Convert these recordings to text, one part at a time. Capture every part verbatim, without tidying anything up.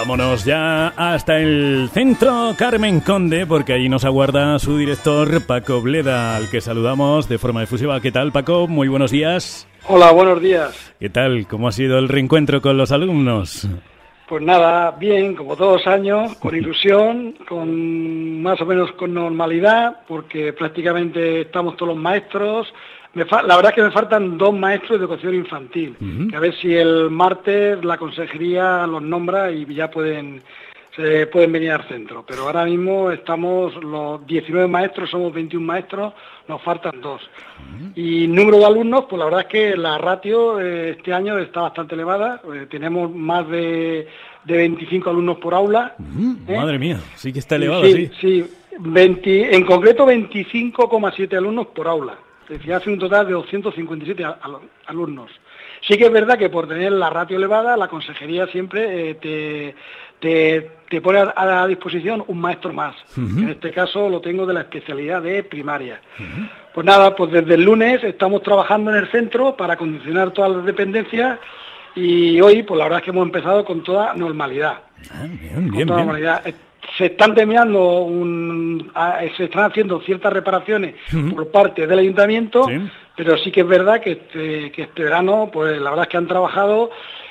Vámonos ya hasta el centro Carmen Conde, porque allí nos aguarda su director Paco Bleda, al que saludamos de forma efusiva. ¿Qué tal, Paco? Muy buenos días. Hola, buenos días. ¿Qué tal? ¿Cómo ha sido el reencuentro con los alumnos? Pues nada, bien, como todos los años, con ilusión, con más o menos con normalidad, porque prácticamente estamos todos los maestros. Me fa- la verdad es que me faltan dos maestros de educación infantil, uh-huh. que a ver si el martes la consejería los nombra y ya pueden se pueden venir al centro. Pero ahora mismo estamos los diecinueve maestros, somos veintiún maestros, nos faltan dos. Uh-huh. Y número de alumnos, pues la verdad es que la ratio eh, este año está bastante elevada. Eh, tenemos más de, de veinticinco alumnos por aula. Uh-huh. ¿eh? Madre mía, sí que está elevado, sí. Sí, sí veinte, en concreto veinticinco coma siete alumnos por aula. Es decir, hace un total de doscientos cincuenta y siete al- alumnos. Sí que es verdad que por tener la ratio elevada, la consejería siempre eh, te, te, te pone a, a disposición un maestro más. Uh-huh. En este caso lo tengo de la especialidad de primaria. Uh-huh. Pues nada, pues desde el lunes estamos trabajando en el centro para acondicionar todas las dependencias y hoy, pues la verdad es que hemos empezado con toda normalidad. Ah, bien, con bien, toda bien. normalidad. Se están terminando, un, a, se están haciendo ciertas reparaciones uh-huh. por parte del ayuntamiento, sí. pero sí que es verdad que este, que este verano, pues la verdad es que han trabajado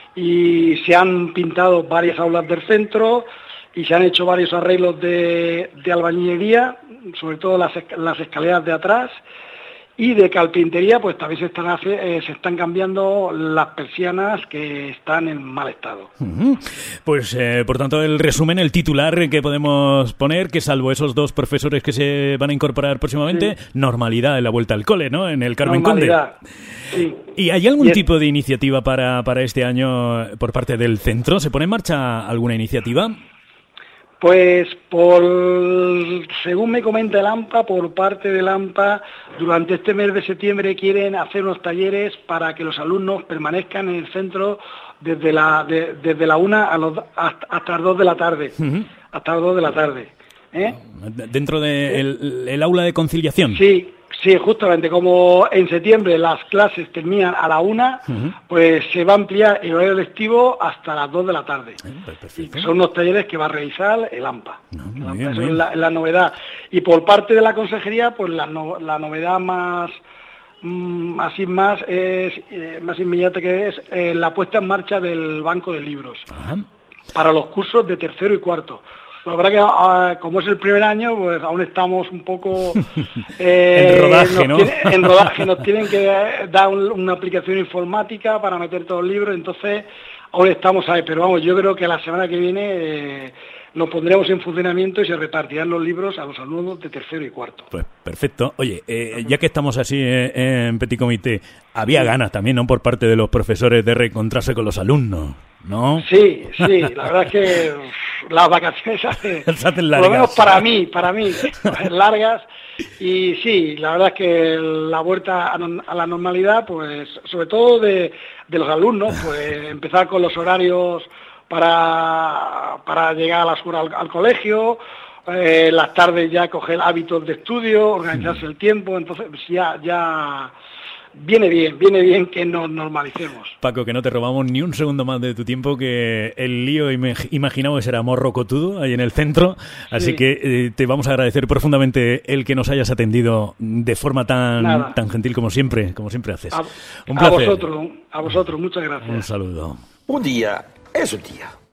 y se han pintado varias aulas del centro y se han hecho varios arreglos de, de albañilería, sobre todo las, las escaleras de atrás. Y de carpintería, pues también se están, hace, eh, se están cambiando las persianas que están en mal estado. Uh-huh. Pues, eh, por tanto, el resumen, el titular que podemos poner, que salvo esos dos profesores que se van a incorporar próximamente, sí. normalidad en la vuelta al cole, ¿no? En el Carmen Conde. Sí. ¿Y hay algún y tipo de iniciativa para, para este año por parte del centro? ¿Se pone en marcha alguna iniciativa? Pues por, según me comenta el AMPA, por parte del AMPA, durante este mes de septiembre quieren hacer unos talleres para que los alumnos permanezcan en el centro desde la de, desde la una a los, hasta, hasta las dos de la tarde, uh-huh. hasta las dos de la tarde. ¿eh? ¿Dentro del de el, el aula de conciliación? Sí. Sí, justamente, como en septiembre las clases terminan a la una, uh-huh. pues se va a ampliar el horario lectivo hasta las dos de la tarde. Eh, y son unos talleres que va a realizar el AMPA. No, el AMPA bien, eso bien. Es la, la novedad. Y por parte de la consejería, pues la, no, la novedad más, mm, así más, es, eh, más inmediata que es eh, la puesta en marcha del banco de libros uh-huh. para los cursos de tercero y cuarto. La verdad que uh, como es el primer año, pues aún estamos un poco eh, en rodaje, ¿no? Tiene, en rodaje, nos tienen que dar un, una aplicación informática para meter todos los libros, entonces aún estamos ahí, pero vamos, yo creo que la semana que viene eh, nos pondremos en funcionamiento y se repartirán los libros a los alumnos de tercero y cuarto. Pues perfecto. Oye, eh, ya que estamos así eh, en Petit Comité, había ganas también, ¿no?, por parte de los profesores de reencontrarse con los alumnos, ¿no? Sí, sí, la verdad es que uf, las vacaciones se hacen, se hacen largas. Por lo menos para mí, para mí, largas. Y sí, la verdad es que la vuelta a, no, a la normalidad, pues sobre todo de, de los alumnos, pues empezar con los horarios para, para llegar a las horas al, al colegio, eh, las tardes ya coger hábitos de estudio, organizarse el tiempo, entonces ya ya viene bien, viene bien que nos normalicemos. Paco, que no te robamos ni un segundo más de tu tiempo, que el lío im- imaginado será morro cotudo ahí en el centro, así sí. que eh, te vamos a agradecer profundamente el que nos hayas atendido de forma tan, tan gentil como siempre, como siempre haces. A, un placer. A vosotros, a vosotros, muchas gracias. Un saludo. Un día es un día.